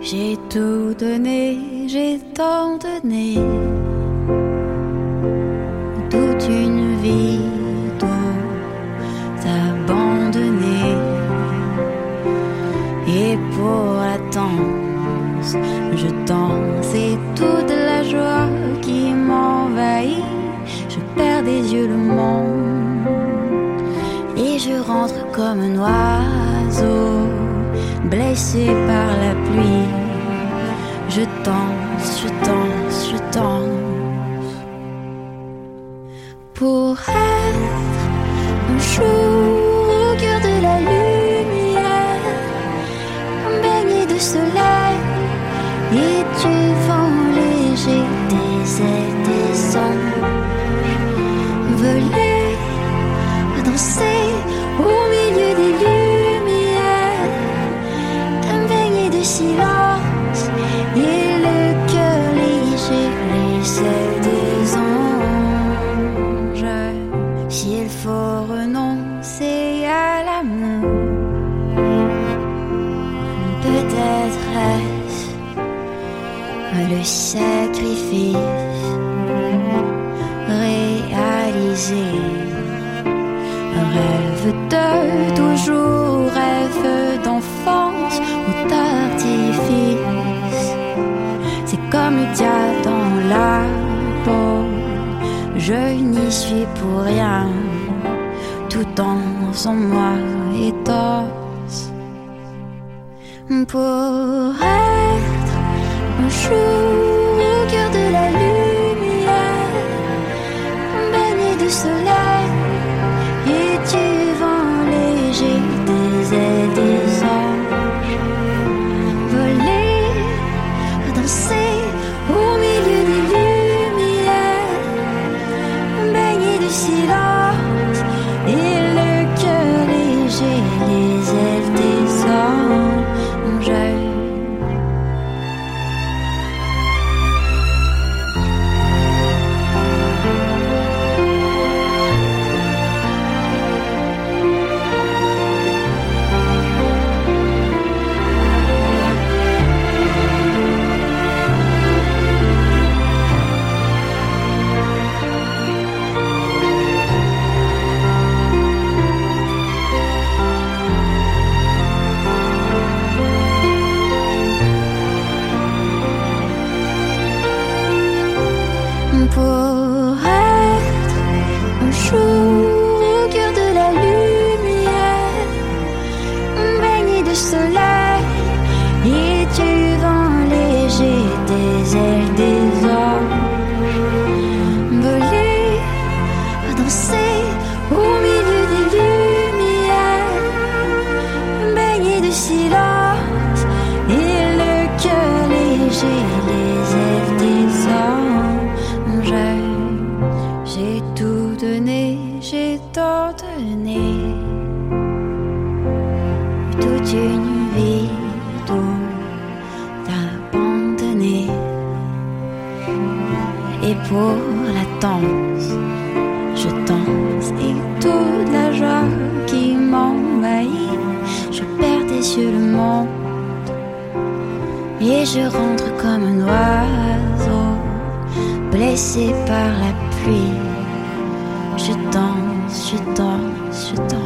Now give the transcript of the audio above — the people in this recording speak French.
J'ai tout donné, j'ai tant donné, toute une vie tout abandonné. Et pour la danse, je danse et toute la joie qui m'envahit. Je perds des yeux le monde et je rentre comme un oiseau blessé par la pluie. Je danse, je danse, je danse pour être un jour au cœur de la lumière, baigné de soleil et du vent léger, des ailes des anges, voler, danser au milieu des lumières, baigné de silence et le cœur léger, les ailes des anges. S'il faut renoncer à l'amour, peut-être est-ce le sacrifice réalisé. Rêve de toujours, rêve d'enfance ou d'artifice. C'est comme le diable dans la peau, je n'y suis pour rien. Tout en moi et d'os pour être un jour au cœur de la lumière, baigné de soleil et du vent léger, des ailes des anges, voler, danser au milieu des lumières, baigné de silence et le cœur léger, les ailes des anges. Pour être un jour au cœur de la lumière, baigné de soleil et du vent léger, des ailes des anges, voler, danser au milieu des lumières, baigné de silence et le cœur léger, les ailes des anges. J'ai tout donné, j'ai tant donné, toute une vie tout abandonnée. Et pour la danse, je danse et toute la joie qui m'envahit. Je perds des yeux le monde et je rentre comme un oiseau blessé par la pluie. Je danse, je danse, je danse.